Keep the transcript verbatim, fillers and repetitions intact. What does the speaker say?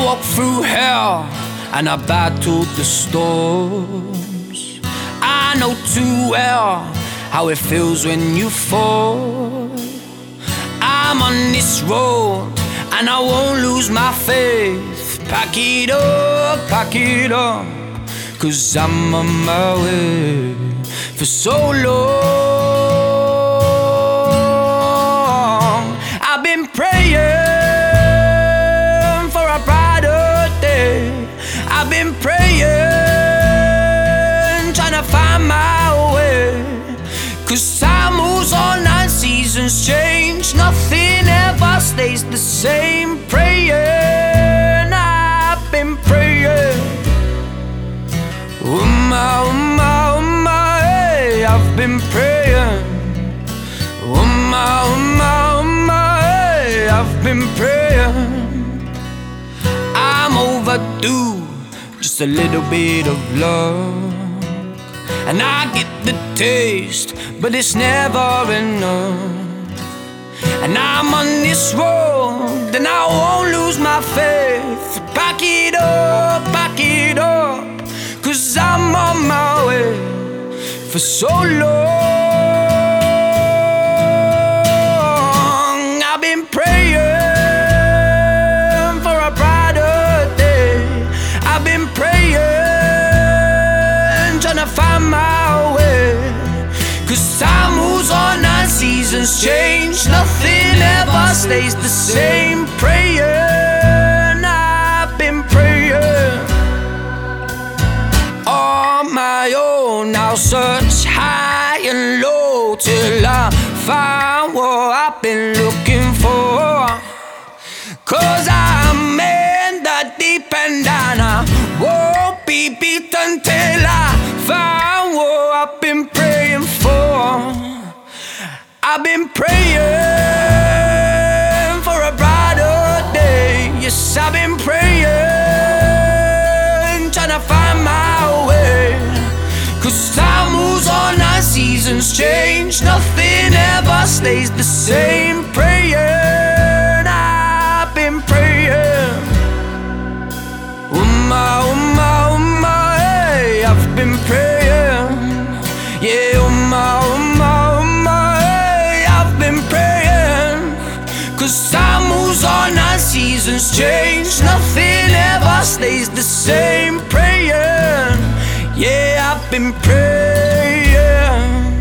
walked through hell and I battled the storms. I know too well how it feels when you fall. I'm on this road and I won't lose my faith. Pack it up, pack it up, 'cause I'm on my way. For so long I've been praying for a brighter day. I've been praying, trying to find my way. 'Cause time moves on and seasons change, nothing ever stays the same. Praying, I've been praying. Oh my, oh my, oh my, hey, I've been praying. Oh my, oh my, oh my, hey, I've been praying. I'm overdue, just a little bit of love. And I get the taste, but it's never enough. And I'm on this road, and I won't lose my faith. Back it up, back it up, 'cause I'm on my way. For so long I've been praying for a brighter day. I've been praying, trying to find my way. 'Cause time moves on and seasons change, nothing ever stays the same. Praying, I've been praying. On my own, I'll search high and low till I find what I've been looking for. 'Cause I'm in the deep end and I won't be beaten till I find what I've been praying for. I've been praying for a brighter day. Yes, I've been praying, trying to find my way. 'Cause time moves on and seasons change, nothing ever stays the same. Praying, I've been praying. Oh my, oh my, oh my, hey, I've been praying. Yeah, oh my, oh my, oh my, hey, I've been praying. 'Cause time moves on and seasons change, nothing ever stays the same. Praying, yeah, I've been praying.